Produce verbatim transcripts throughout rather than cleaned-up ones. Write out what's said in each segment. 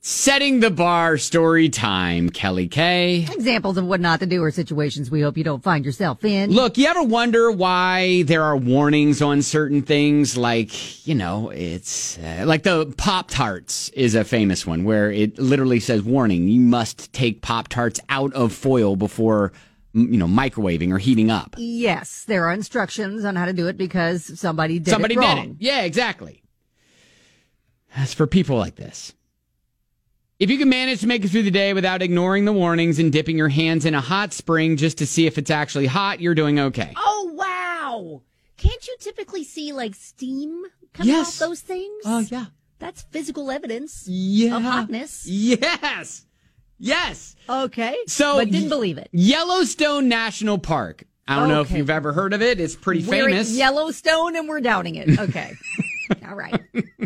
Setting the bar story time, Kelly K. Examples of what not to do or situations we hope you don't find yourself in. Look, you ever wonder why there are warnings on certain things? Like, you know, it's uh, like the Pop-Tarts is a famous one where it literally says, warning, you must take Pop-Tarts out of foil before, you know, microwaving or heating up. Yes, there are instructions on how to do it because somebody did Somebody it wrong. did it. Yeah, exactly. That's for people like this. If you can manage to make it through the day without ignoring the warnings and dipping your hands in a hot spring just to see if it's actually hot, you're doing okay. Oh, wow. Can't you typically see, like, steam coming Yes. off those things? Oh, yeah. That's physical evidence Yeah. of hotness. Yes. Yes. Okay, So, but didn't believe it. Yellowstone National Park. I don't know if Okay. you've ever heard of it. It's pretty We're famous. at Yellowstone and we're downing it. Okay. All right.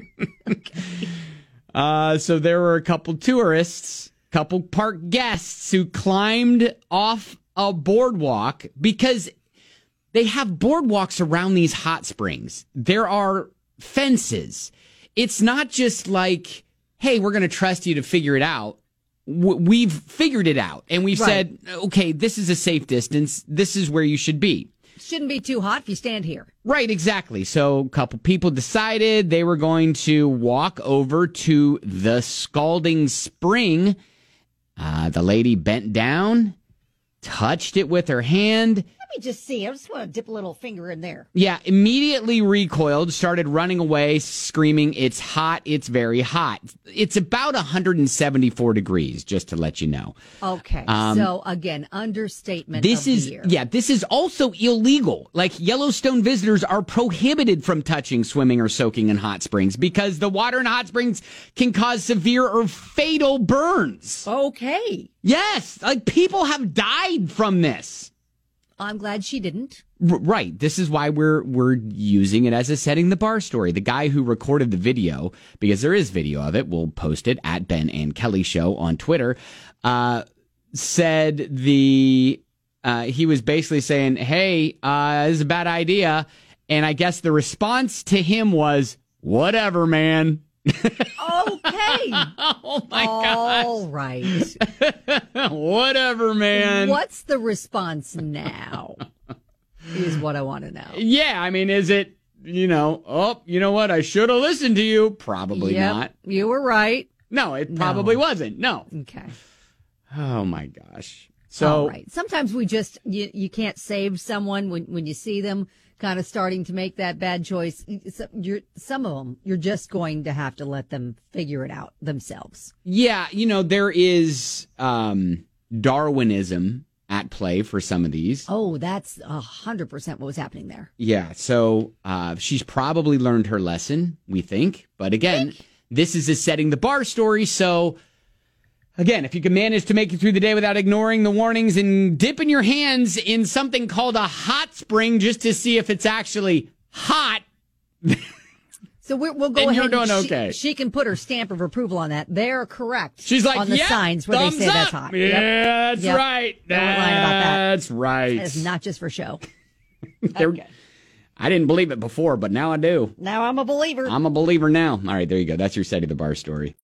Uh, so there were a couple tourists, couple park guests who climbed off a boardwalk because they have boardwalks around these hot springs. There are fences. It's not just like, hey, we're going to trust you to figure it out. W- We've figured it out, and we've Right. said, okay, this is a safe distance. This is where you should be. Shouldn't be too hot if you stand here. Right, exactly. So a couple people decided they were going to walk over to the scalding spring. Uh, the lady bent down, touched it with her hand. Let me just see. I just want to dip a little finger in there. Yeah, immediately recoiled, started running away, screaming, "It's hot, it's very hot." It's about one hundred seventy-four degrees, just to let you know. Okay. Um, so, again, understatement This of the is, year. yeah, this is also illegal. Like, Yellowstone visitors are prohibited from touching, swimming, or soaking in hot springs because the water in hot springs can cause severe or fatal burns. Okay. Yes, like, people have died from this. I'm glad she didn't. R- right. This is why we're we're using it as a setting the bar story. The guy who recorded the video, because there is video of it, we'll post it at Ben and Kelly Show on Twitter, uh, said the uh, he was basically saying, hey, uh, this is a bad idea. And I guess the response to him was, whatever, man. Okay. Oh, my All right. gosh. Whatever, man. What's the response now? Is what I want to know. Yeah, I mean, is it, you know, oh, you know what? I should have listened to you. Probably Yep, not. you were right. No, it No. probably wasn't. No. Okay. Oh, my gosh. So, All right. Sometimes we just, you, you can't save someone when, when you see them kind of starting to make that bad choice. It's- You're, some of them, you're just going to have to let them figure it out themselves. yeah, you know, there is um, Darwinism at play for some of these. Oh, that's a hundred percent what was happening there. Yeah, so uh, she's probably learned her lesson, we think. But again, this is a setting the bar story. So, again, if you can manage to make it through the day without ignoring the warnings and dipping your hands in something called a hot spring just to see if it's actually hot. So we're, we'll go And ahead. you're doing and she, okay. she can put her stamp of approval on that. They're correct. She's like, on the yeah, signs where they thumbs say up. that's hot. Yeah, Yep. that's Yep. right. They weren't lying about that. That's right. That is not just for show. They're- Okay. I didn't believe it before, but now I do. Now I'm a believer. I'm a believer now. All right, there you go. That's your setting the bar story.